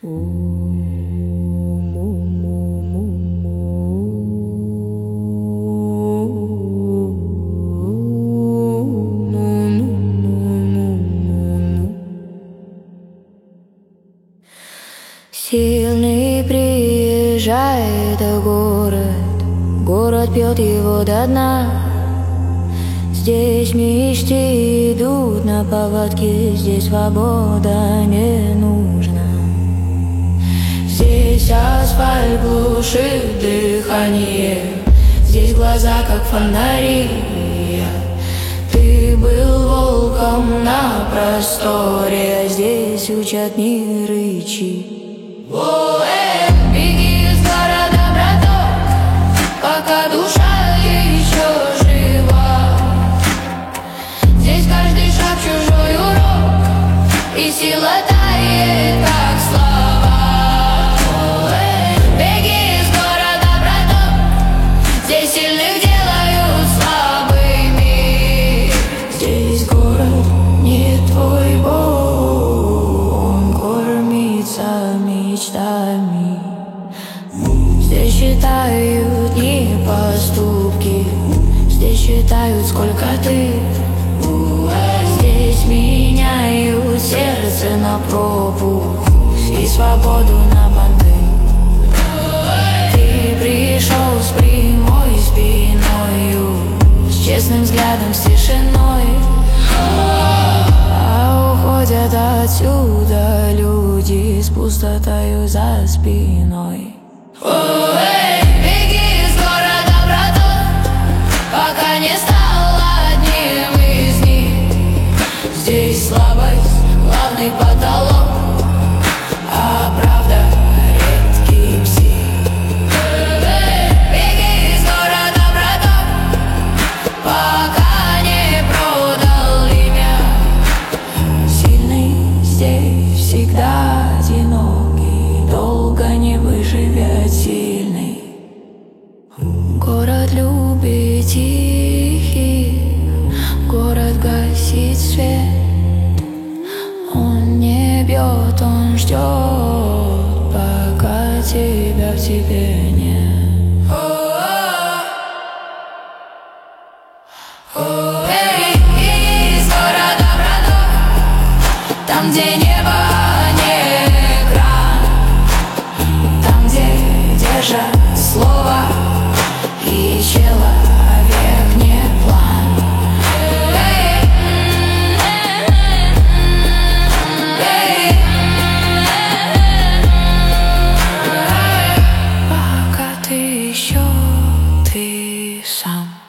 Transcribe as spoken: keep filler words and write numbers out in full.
Сильный приезжает в город, город пьет его до дна. Здесь мечты идут на поводке, здесь свобода не нужна. Здесь асфальт глушит дыхание, здесь глаза как фонари. Ты был волком на просторе, а здесь учат не рычи. Ой, беги из города, браток, пока душа еще жива. Здесь каждый шаг чужой урок, и сила тает, как слова. Ой, беги из города, браток, здесь сильных делают слабыми. Здесь город не твой бог, он кормится мечтами. Здесь считают не поступки, здесь считают, сколько ты. Здесь меняют сердце на пропуск и свободу на банды. Ты пришел с прямой спиною, с честным взглядом, с тишиной. А уходят отсюда люди с пустотою за спиной. Ой, беги из города, браток, пока не стал одним из них. Здесь слабость — главный потолок, а правда — редкий псих. Беги из города, браток, пока не продал имя. Сильный здесь всегда одинокий, долго не выживет сильный. Город любит тихих, город гасит свет. Он не бьет, он ждет, пока тебя в тебе нет. Эй, из города, браток, там, где небо не экран, там, где держат слово и человек не план. Эй, эй, пока ты еще ты сам.